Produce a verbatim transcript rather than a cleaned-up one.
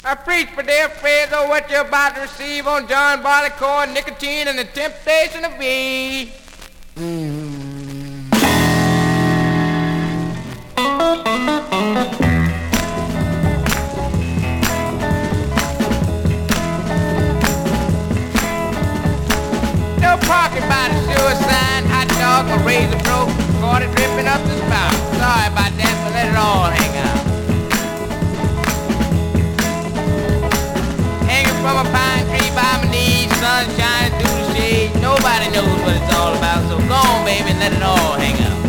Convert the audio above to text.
I preach for dear friends of what you're about to receive on John Barleycorn, nicotine, and the temptation of me. No parking by the sewer sign, hot dog, my razor broke, water dripping up the spout. Sorry about that, but let it all hang out. Hanging from a pine tree by my knees, sun shining through the shade. Nobody knows what it's all about, so go on, baby, and let it all hang out.